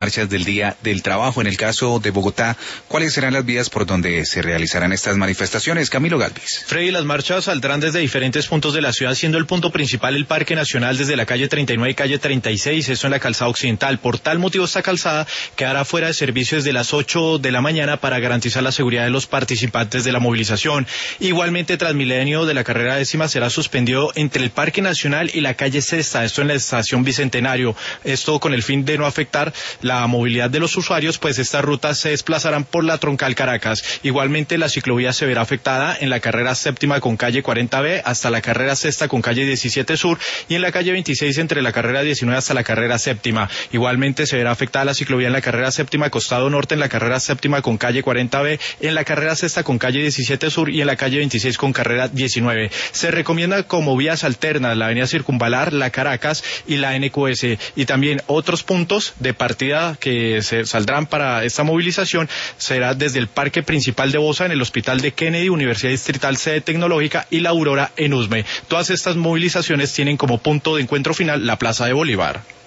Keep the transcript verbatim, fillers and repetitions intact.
marchas del Día del Trabajo. En el caso de Bogotá, ¿cuáles serán las vías por donde se realizarán estas manifestaciones? Camilo Galvis. Freddy, las marchas saldrán desde diferentes puntos de la ciudad, siendo el punto principal el Parque Nacional desde la calle treinta y nueve y calle treinta y seis, eso en la calzada occidental. Por tal motivo, esta calzada quedará fuera de servicio desde las ocho de la mañana para garantizar la seguridad de los participantes de la movilización. Igualmente, Transmilenio de la carrera décima será suspendido entre el Parque Nacional y la calle Sexta, esto en la estación Bicentenario. Esto con el fin de no afectar la la movilidad de los usuarios, pues estas rutas se desplazarán por la troncal Caracas. Igualmente la ciclovía se verá afectada en la carrera séptima con calle cuarenta B hasta la carrera sexta con calle diecisiete Sur y en la calle veintiséis entre la carrera diecinueve hasta la carrera séptima. Igualmente se verá afectada la ciclovía en la carrera séptima costado norte, en la carrera séptima con calle cuarenta B, en la carrera sexta con calle diecisiete Sur y en la calle veintiséis con carrera diecinueve. Se recomienda como vías alternas la avenida Circunvalar, la Caracas y la N Q S, y también otros puntos de partida que se saldrán para esta movilización será desde el Parque Principal de Bosa, en el Hospital de Kennedy, Universidad Distrital Sede Tecnológica y la Aurora en Usme. Todas estas movilizaciones tienen como punto de encuentro final la Plaza de Bolívar.